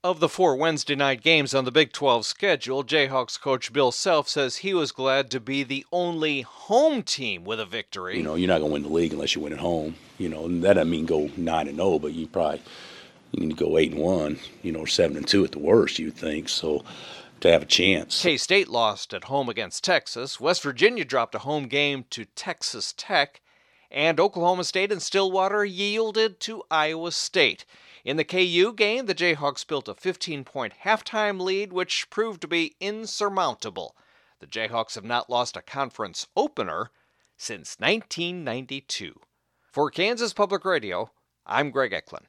Of the 4 Wednesday night games on the Big 12 schedule, Jayhawks coach Bill Self says he was glad to be the only home team with a victory. You're not going to win the league unless you win at home. And that doesn't mean go 9-0, but you need to go 8-1, or 7-2 at the worst, you'd think. So to have a chance. K-State lost at home against Texas. West Virginia dropped a home game to Texas Tech. And Oklahoma State and Stillwater yielded to Iowa State. In the KU game, the Jayhawks built a 15-point halftime lead, which proved to be insurmountable. The Jayhawks have not lost a conference opener since 1992. For Kansas Public Radio, I'm Greg Eklund.